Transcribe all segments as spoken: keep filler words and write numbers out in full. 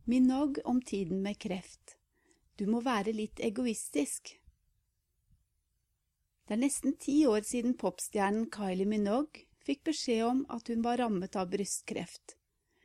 Minogue om tiden med kreft. Du må være litt egoistisk. Det er nesten ti år siden popstjernen Kylie Minogue fikk beskjed om at hun var rammet av brystkreft.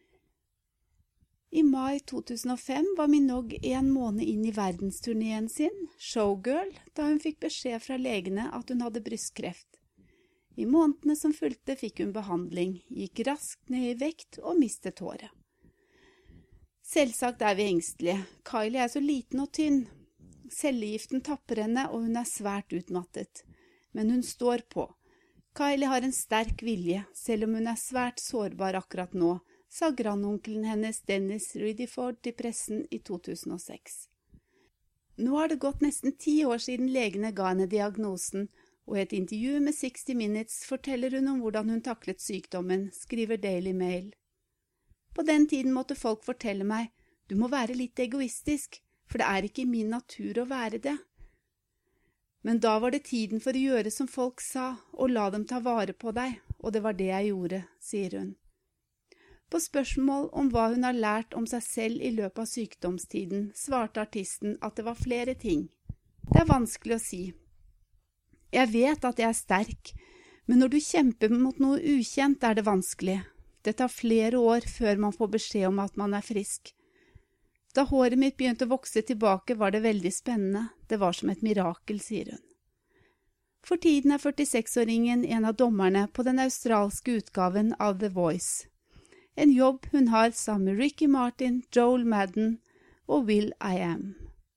I mai to tusen og fem var Minogue en måned inn i verdensturneen sin, Showgirl, da hun fikk beskjed fra legene at hun hadde brystkreft. I månedene som fulgte fikk hun behandling, gikk raskt ned i vekt og mistet håret. Selvsagt er vi engstelige. Kylie er så liten og tynn. Cellegiften tapper henne, og hun er svært utmattet. Men hun står på. Kylie har en sterk vilje, selv om hun er svært sårbar akkurat nå, sa grandonkelen hennes Dennis Rutherford til pressen i to tusen og seks. Nå har det gått nesten ti år siden legene ga henne diagnosen, og i et intervju med sixty minutes forteller hun om hvordan hun taklet sykdommen, skriver Daily Mail. På den tiden måtte folk fortelle meg, du må være litt egoistisk, for det er ikke i min natur å være det. Men da var det tiden for å gjøre som folk sa, og la dem ta vare på deg, og det var det jeg gjorde, sier hun. På spørsmål om hva hun har lært om seg selv i løpet av sykdomstiden, svarte artisten at det var flere ting. Det er vanskelig å si. Jeg vet at jeg er sterk, men når du kjemper mot noe ukjent er det vanskelig. Det tar flere år før man får beskjed om at man er frisk. Da håret mitt begynte å vokse tilbake var det veldig spennende. Det var som et mirakel, sier hun. For tiden er førtiseks-åringen en av dommerne på den australske utgaven av The Voice. En jobb hun har sammen med Ricky Martin, Joel Madden og Will I Am.